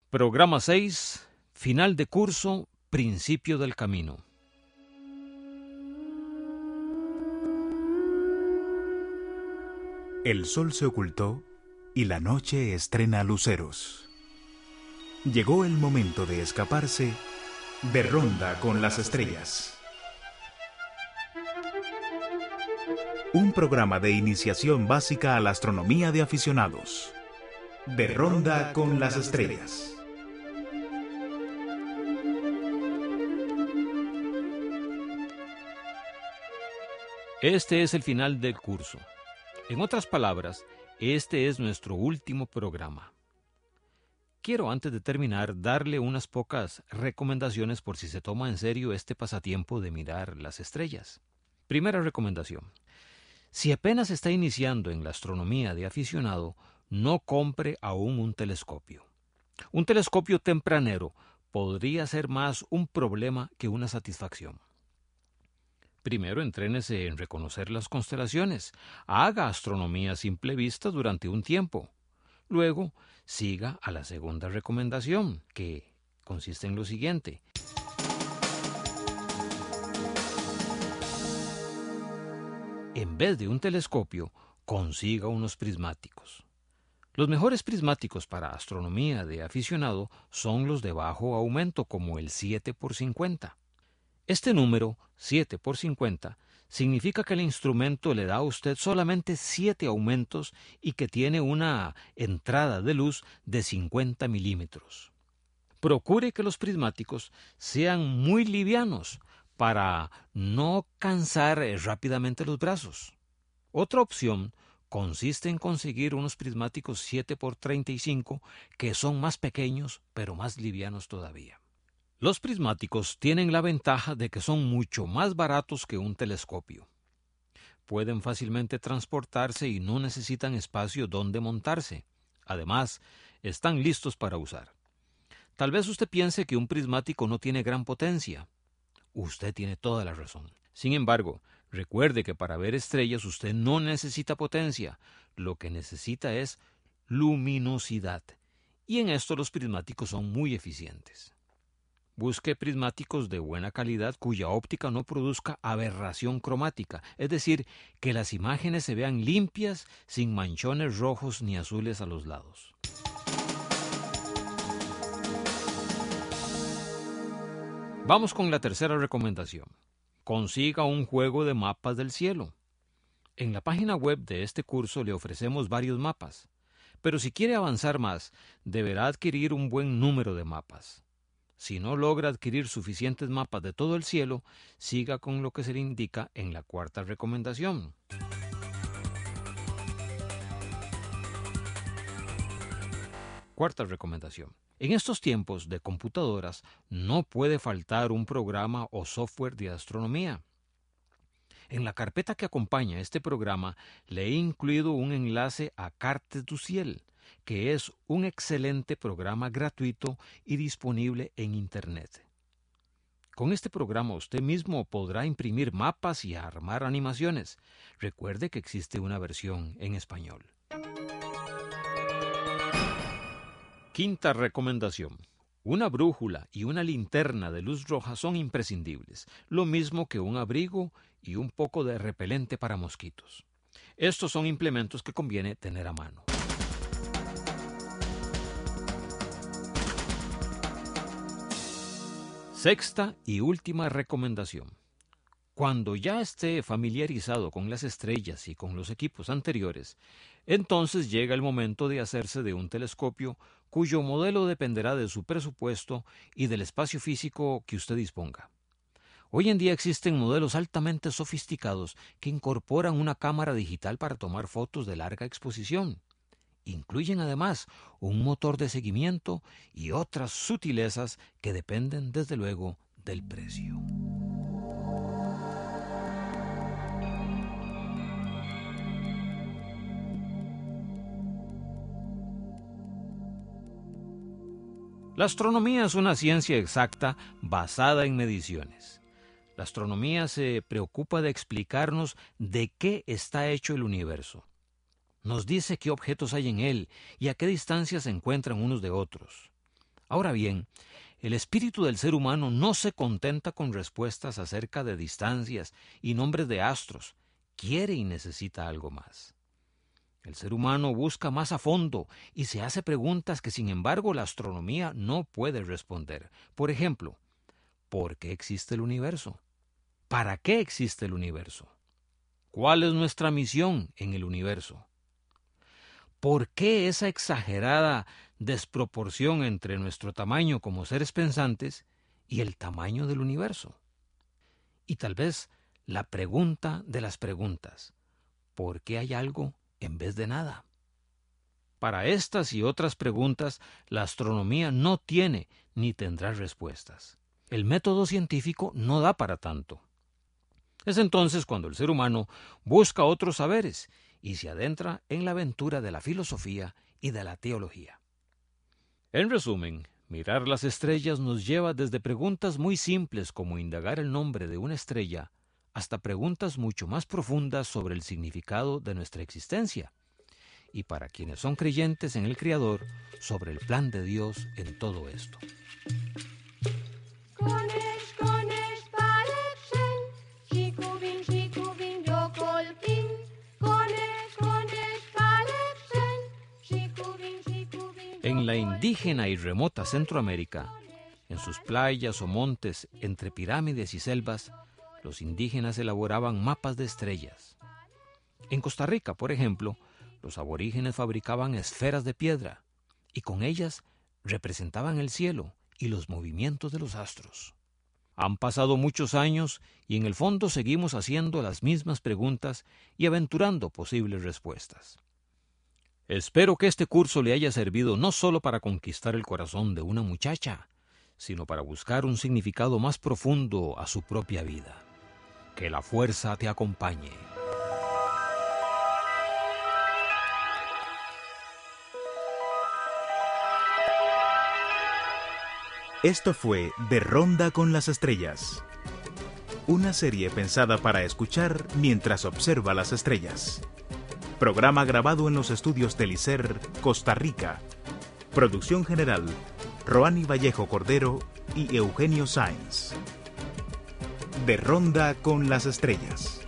Programa 6, final de curso, principio del camino. El sol se ocultó y la noche estrena luceros. Llegó el momento de escaparse de ronda con las estrellas. Un programa de iniciación básica a la astronomía de aficionados. De ronda con las estrellas. Este es el final del curso. En otras palabras, este es nuestro último programa. Quiero antes de terminar darle unas pocas recomendaciones por si se toma en serio este pasatiempo de mirar las estrellas. Primera recomendación. Si apenas está iniciando en la astronomía de aficionado, no compre aún un telescopio. Un telescopio tempranero podría ser más un problema que una satisfacción. Primero, entrénese en reconocer las constelaciones. Haga astronomía a simple vista durante un tiempo. Luego, siga a la segunda recomendación, que consiste en lo siguiente. En vez de un telescopio, consiga unos prismáticos. Los mejores prismáticos para astronomía de aficionado son los de bajo aumento, como el 7x50. Este número, 7x50, significa que el instrumento le da a usted solamente 7 aumentos y que tiene una entrada de luz de 50 milímetros. Procure que los prismáticos sean muy livianos para no cansar rápidamente los brazos. Otra opción consiste en conseguir unos prismáticos 7x35 que son más pequeños pero más livianos todavía. Los prismáticos tienen la ventaja de que son mucho más baratos que un telescopio. Pueden fácilmente transportarse y no necesitan espacio donde montarse. Además, están listos para usar. Tal vez usted piense que un prismático no tiene gran potencia. Usted tiene toda la razón. Sin embargo, recuerde que para ver estrellas usted no necesita potencia. Lo que necesita es luminosidad. Y en esto los prismáticos son muy eficientes. Busque prismáticos de buena calidad cuya óptica no produzca aberración cromática, es decir, que las imágenes se vean limpias, sin manchones rojos ni azules a los lados. Vamos con la tercera recomendación. Consiga un juego de mapas del cielo. En la página web de este curso le ofrecemos varios mapas, pero si quiere avanzar más, deberá adquirir un buen número de mapas. Si no logra adquirir suficientes mapas de todo el cielo, siga con lo que se le indica en la cuarta recomendación. Cuarta recomendación. En estos tiempos de computadoras no puede faltar un programa o software de astronomía. En la carpeta que acompaña este programa le he incluido un enlace a Cartes du Ciel, que es un excelente programa gratuito y disponible en Internet. Con este programa usted mismo podrá imprimir mapas y armar animaciones. Recuerde que existe una versión en español. Quinta recomendación. Una brújula y una linterna de luz roja son imprescindibles, lo mismo que un abrigo y un poco de repelente para mosquitos. Estos son implementos que conviene tener a mano. Sexta y última recomendación. Cuando ya esté familiarizado con las estrellas y con los equipos anteriores, entonces llega el momento de hacerse de un telescopio cuyo modelo dependerá de su presupuesto y del espacio físico que usted disponga. Hoy en día existen modelos altamente sofisticados que incorporan una cámara digital para tomar fotos de larga exposición. Incluyen además un motor de seguimiento y otras sutilezas que dependen desde luego del precio. La astronomía es una ciencia exacta basada en mediciones. La astronomía se preocupa de explicarnos de qué está hecho el universo. Nos dice qué objetos hay en él y a qué distancia se encuentran unos de otros. Ahora bien, el espíritu del ser humano no se contenta con respuestas acerca de distancias y nombres de astros, quiere y necesita algo más. El ser humano busca más a fondo y se hace preguntas que sin embargo la astronomía no puede responder. Por ejemplo, ¿por qué existe el universo? ¿Para qué existe el universo? ¿Cuál es nuestra misión en el universo? ¿Por qué esa exagerada desproporción entre nuestro tamaño como seres pensantes y el tamaño del universo? Y tal vez la pregunta de las preguntas, ¿por qué hay algo en vez de nada? Para estas y otras preguntas, la astronomía no tiene ni tendrá respuestas. El método científico no da para tanto. Es entonces cuando el ser humano busca otros saberes y se adentra en la aventura de la filosofía y de la teología. En resumen, mirar las estrellas nos lleva desde preguntas muy simples como indagar el nombre de una estrella hasta preguntas mucho más profundas sobre el significado de nuestra existencia y para quienes son creyentes en el Creador, sobre el plan de Dios en todo esto. En la indígena y remota Centroamérica, en sus playas o montes entre pirámides y selvas, los indígenas elaboraban mapas de estrellas. En Costa Rica, por ejemplo, los aborígenes fabricaban esferas de piedra y con ellas representaban el cielo y los movimientos de los astros. Han pasado muchos años y en el fondo seguimos haciendo las mismas preguntas y aventurando posibles respuestas. Espero que este curso le haya servido no solo para conquistar el corazón de una muchacha, sino para buscar un significado más profundo a su propia vida. Que la fuerza te acompañe. Esto fue De Ronda con las Estrellas, una serie pensada para escuchar mientras observa las estrellas. Programa grabado en los estudios del ICER, Costa Rica. Producción general, Roani Vallejo Cordero y Eugenio Sáenz. De Ronda con las Estrellas.